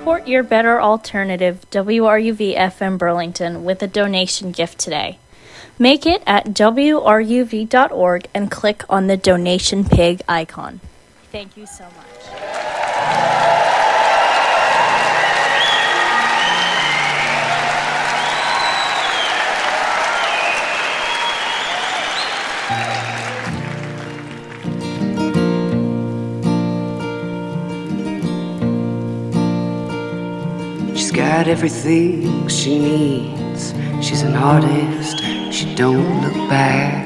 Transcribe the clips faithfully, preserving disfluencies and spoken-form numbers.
Support your better alternative, W R U V F M Burlington, with a donation gift today. Make it at W R U V dot org and click on the donation pig icon. Thank you so much. She's got everything she needs. She's an artist, she don't look back.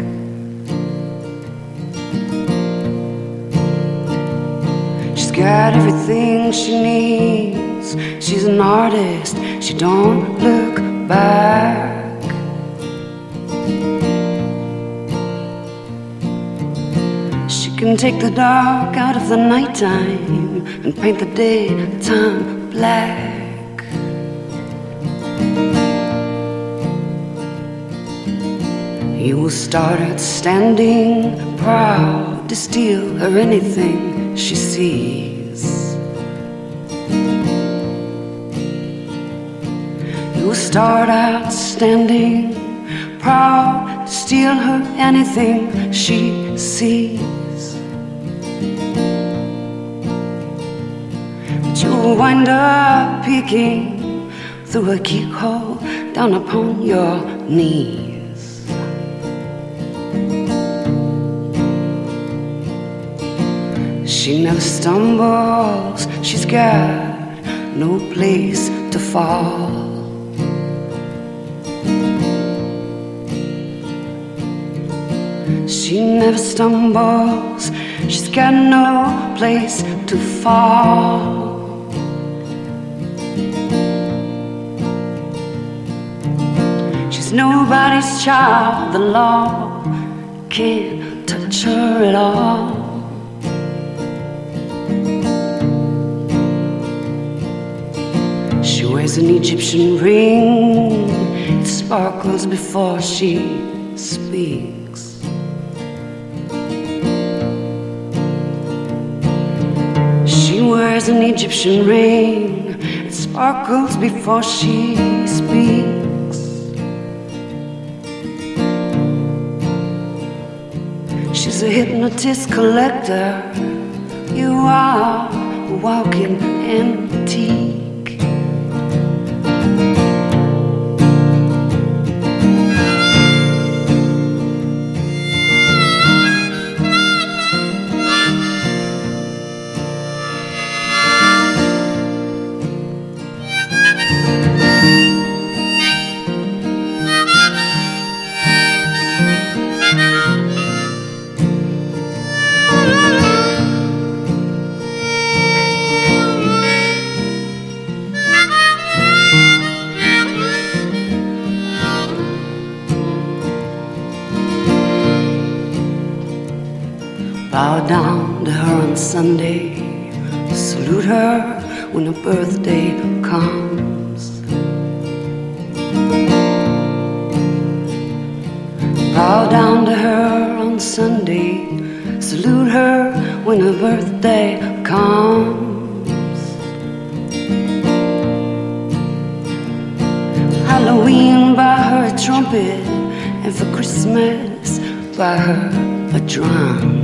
She's got everything she needs. She's an artist, she don't look back. She can take the dark out of the nighttime and paint the daytime black. You will start out standing proud to steal her anything she sees. You will start out standing proud to steal her anything she sees. But you'll wind up peeking through a keyhole down upon your knees. She never stumbles, she's got no place to fall. She never stumbles, she's got no place to fall. She's nobody's child, the law can't touch her at all. She wears an Egyptian ring, it sparkles before she speaks. She wears an Egyptian ring, it sparkles before she speaks. She's a hypnotist collector, you are a walking antique. Bow down to her on Sunday, salute her when her birthday comes. Bow down to her on Sunday, salute her when her birthday comes. Halloween, buy her a trumpet, and for Christmas, buy her a drum.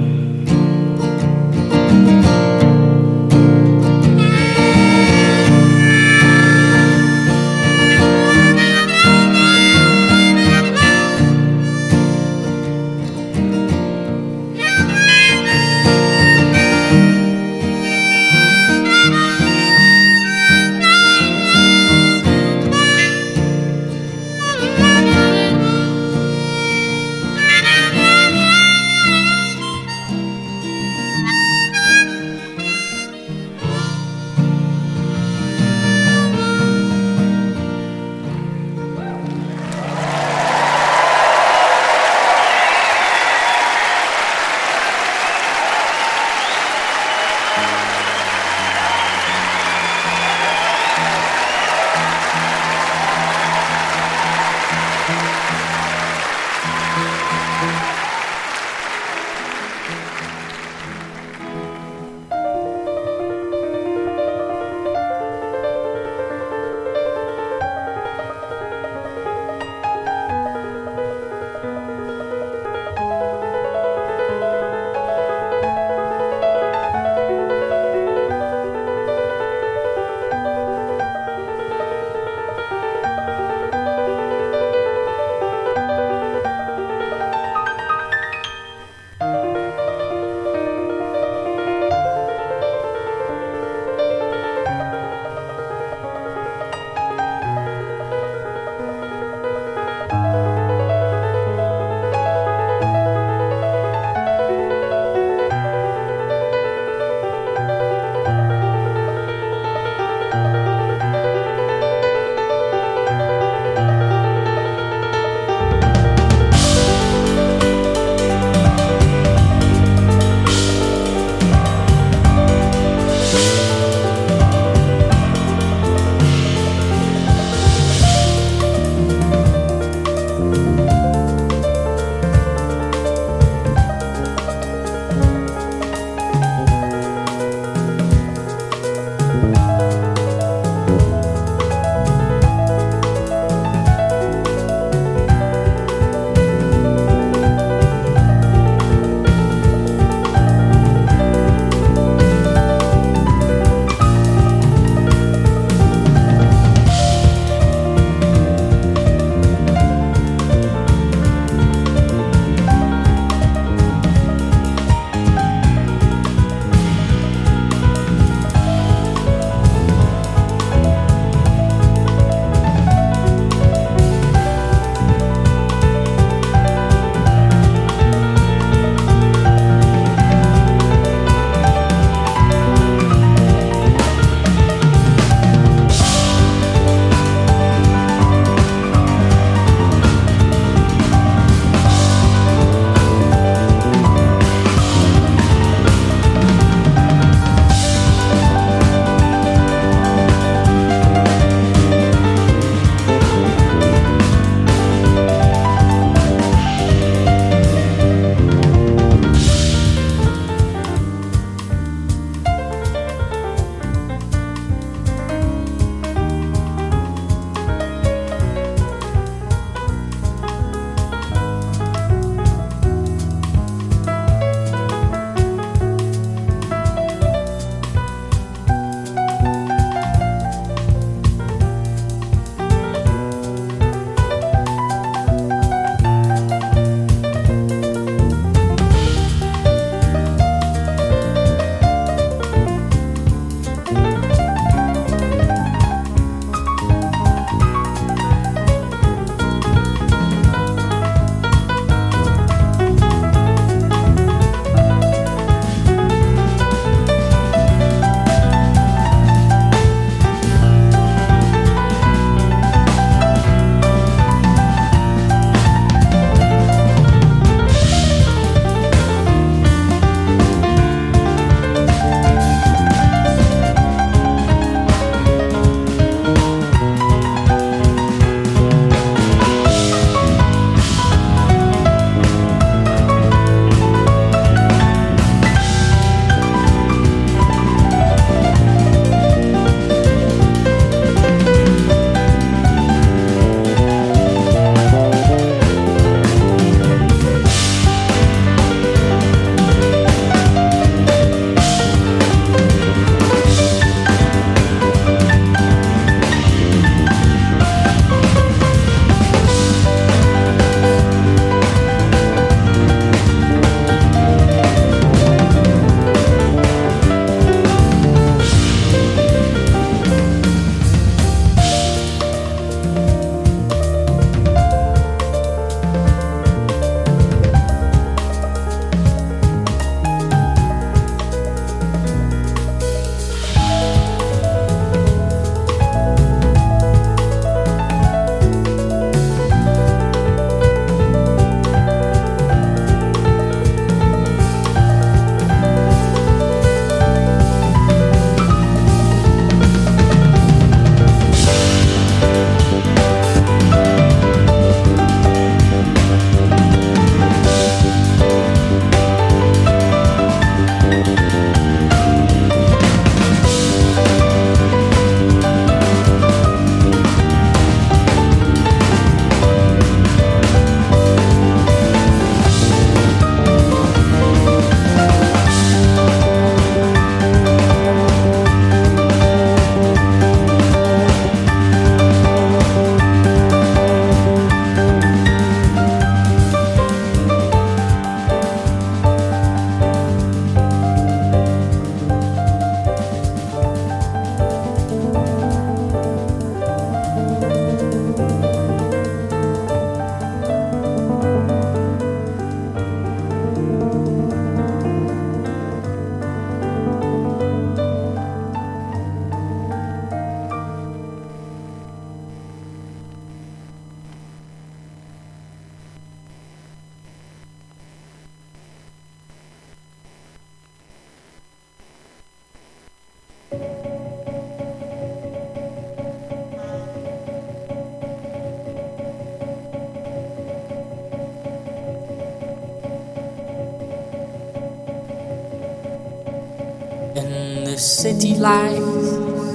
in the city lights,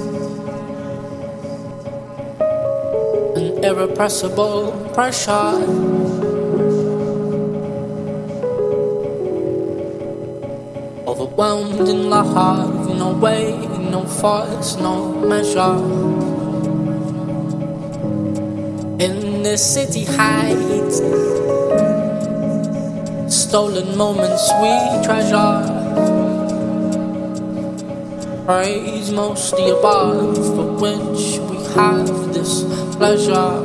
an irrepressible pressure, overwhelmed in love, no way, no force, no measure. In the city heights, stolen moments we treasure. Praise most the above for which we have this pleasure.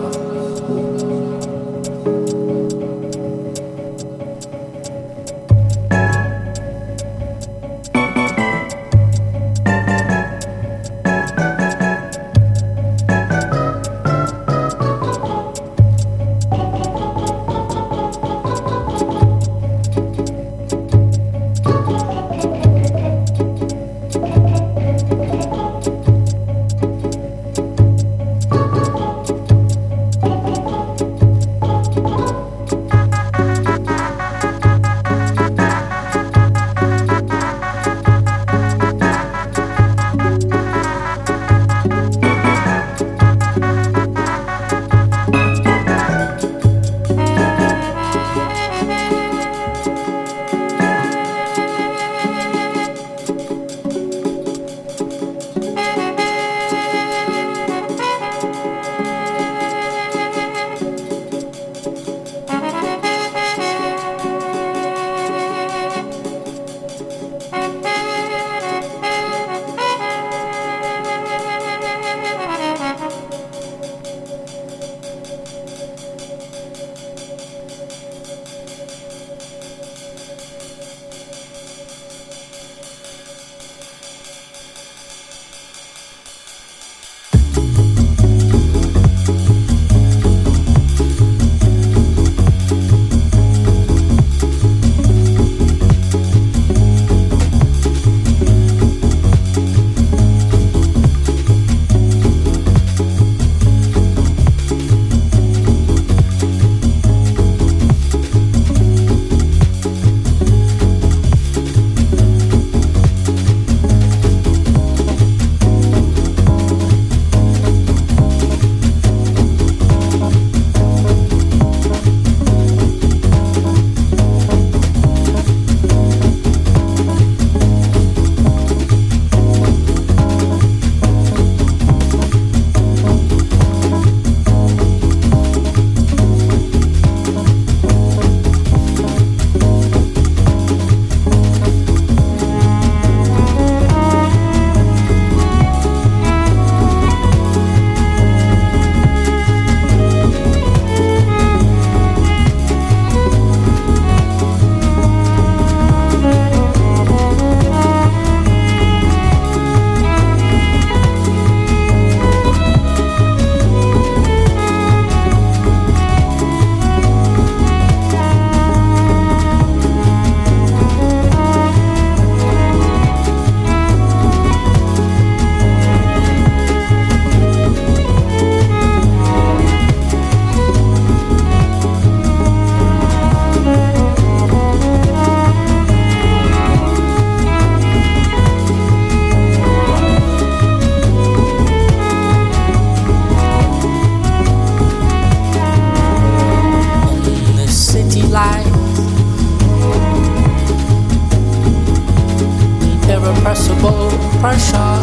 Irrepressible pressure,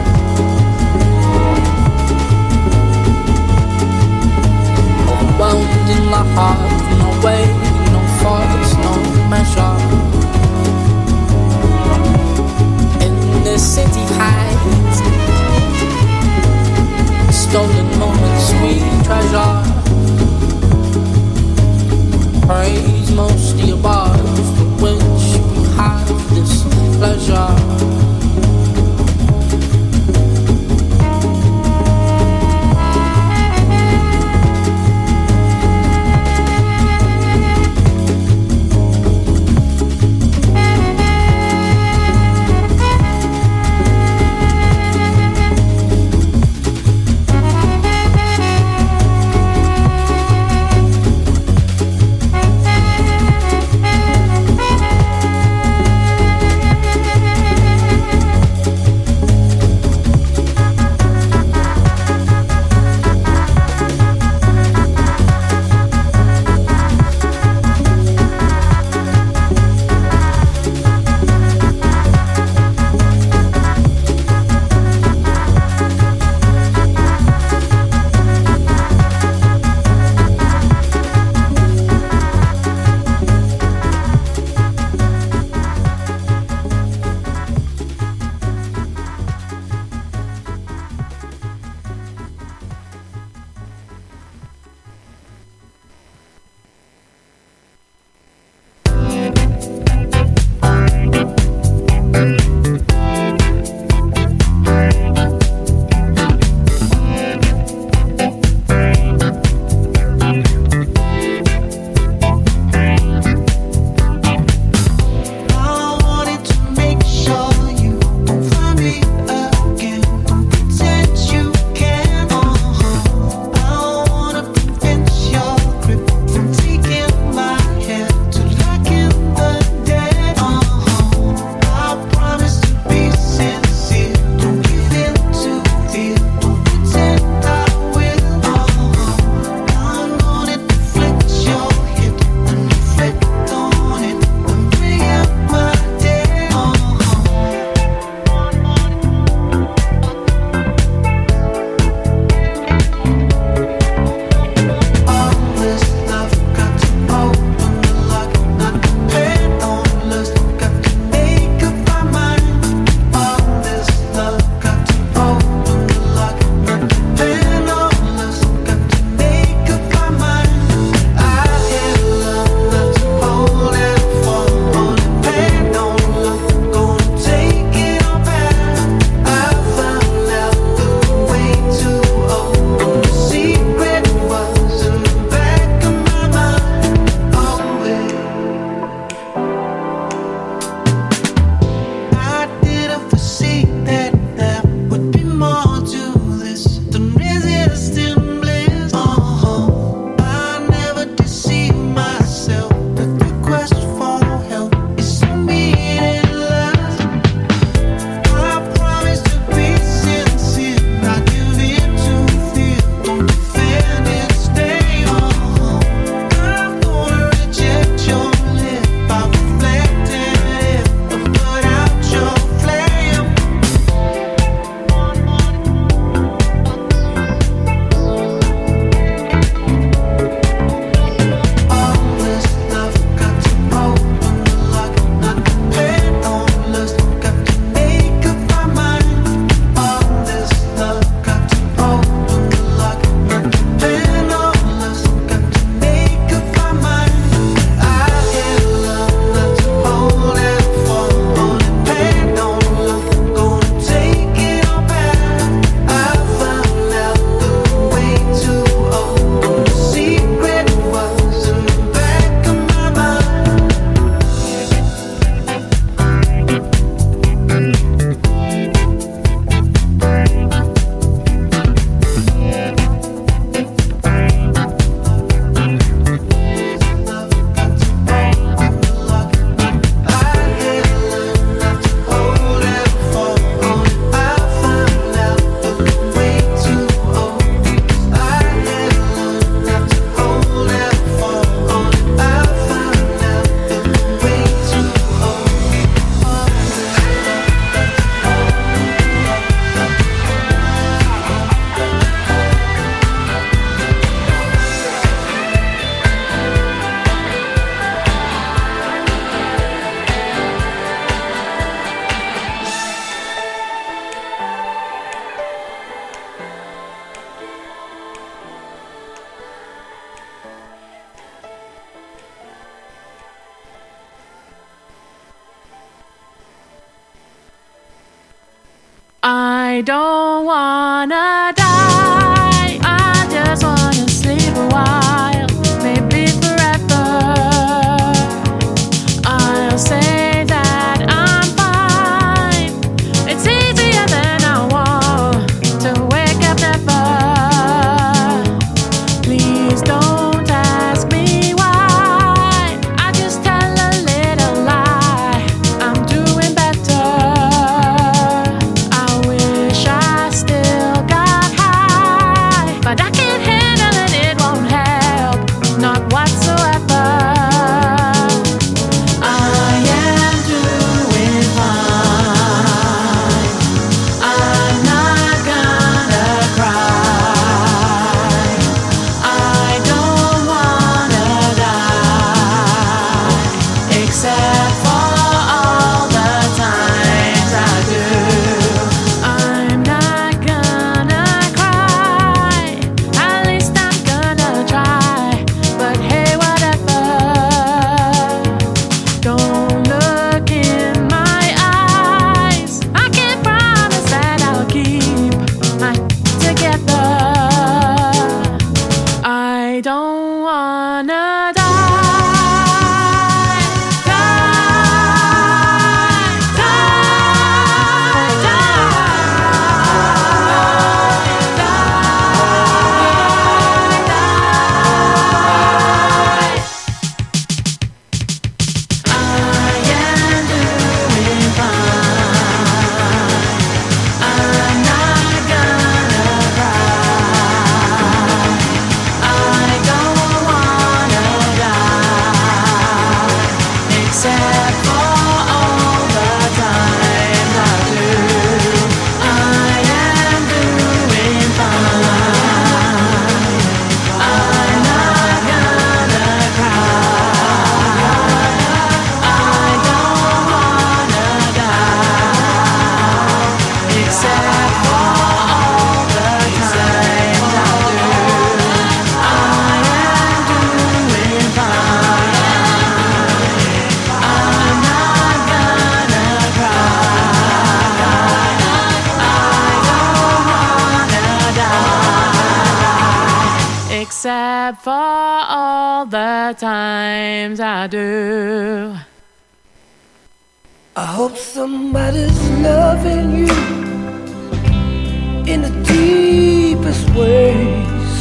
overwhelmed in love, no way, no force, no measure. In the city heights, stolen moments we treasure. Praise most the above for which we have this pleasure. I don't wanna die. I just wanna sleep a while, maybe forever. I'll say that I'm fine. It's easier than I want to wake up never. Please don't ask me why. I just tell a little lie. I'm doing better. I wish I still got high, but I can't handle it, it won't help, not whatsoever. I am doing fine. I'm not gonna cry. I don't wanna die, except for all the times I do. I'm not gonna cry, at least I'm gonna try. But hey, whatever. Don't look in my eyes. I can't promise that I'll keep my together. I don't wanna die. Die, die, die, die, die. I am doing fine. I'm not gonna cry. I don't wanna die, except for all the times I do. I am doing fine. I'm not gonna cry. I don't wanna die, except for all the times I do. I am doing fine. I'm not gonna cry. I don't wanna die, except for all the times I do. I hope somebody's loving you in the deepest ways.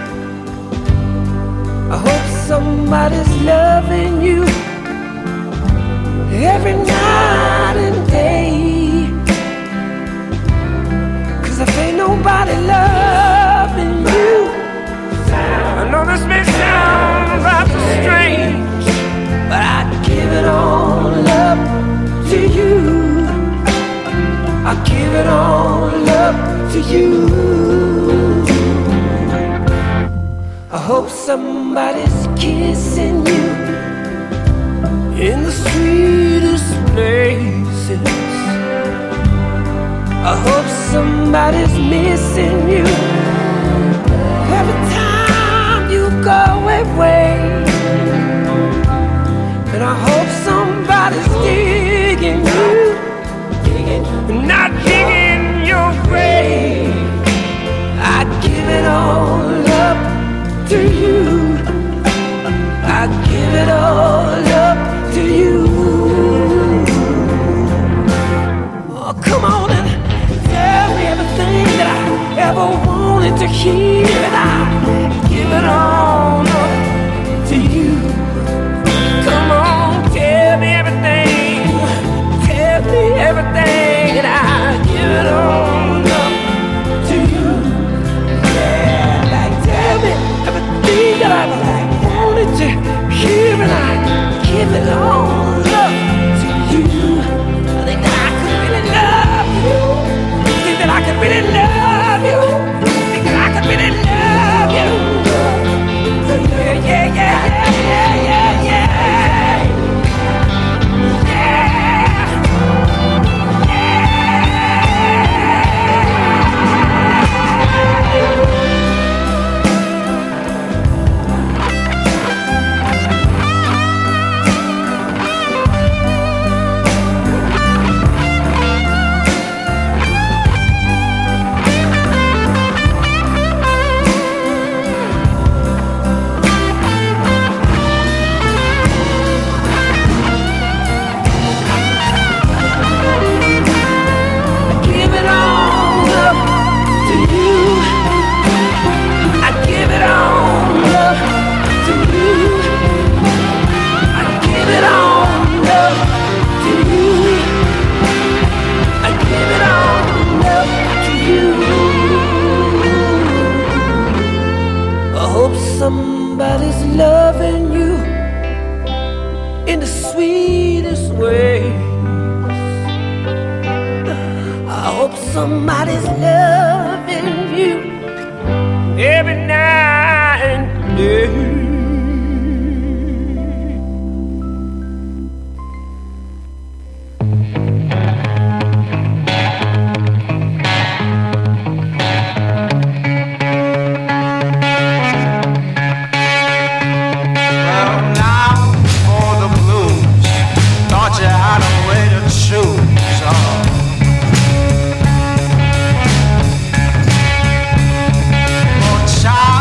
I hope somebody's loving you every night and day. 'Cause if ain't nobody loving you, I know this may sound rather strange, but I'd give it all up to you. I give it all up to you. I hope somebody's kissing you in the sweetest places. I hope somebody's missing you every time you go away. And I hope somebody's digging you, not digging your grave. I'd give it all up to you. I'd give it all up to you. Oh, come on and tell me everything that I ever wanted to hear, and I'd give it all up to you. Come on, tell me everything, tell me everything, and I'll give it all up to you. Yeah, like tell me everything that I wanted to hear, and I give it all up to you. I think that I could really love you. I think that I could really love you. I think that I could really love you. hope somebody's loving you every night and day. Child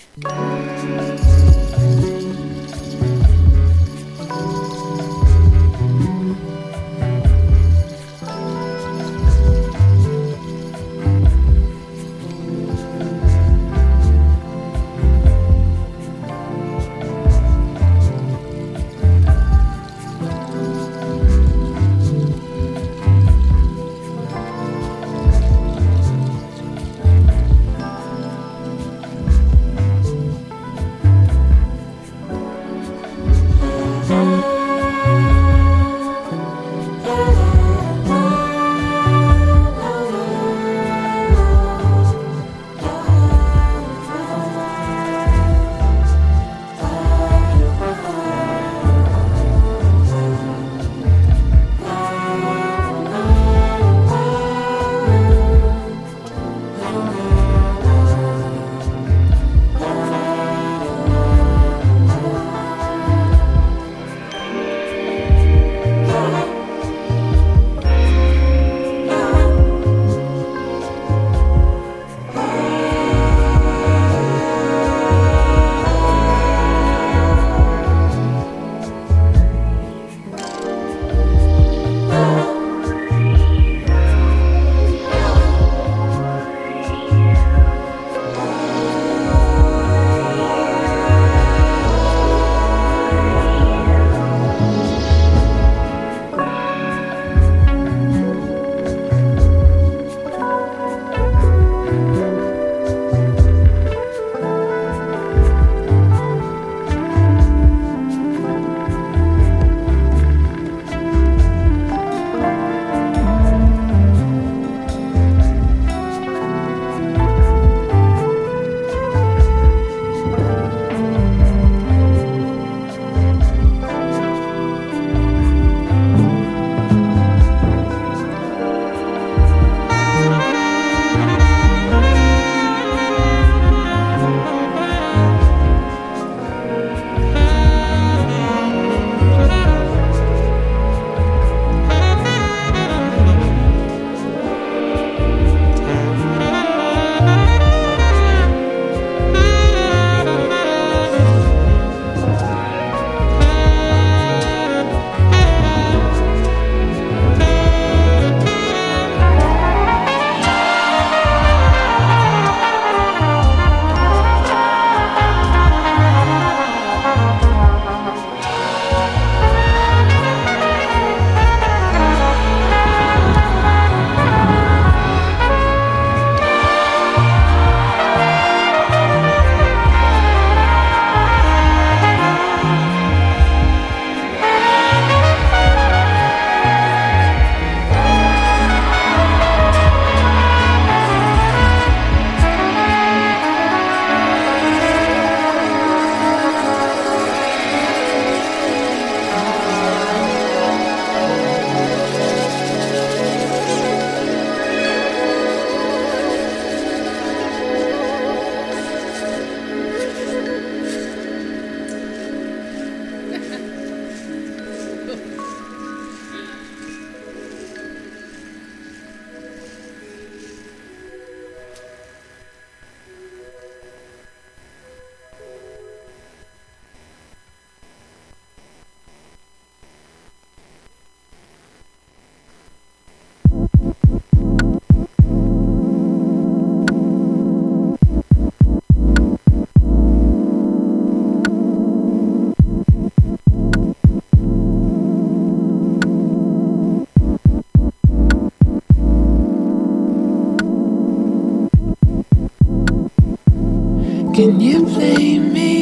Can you blame me?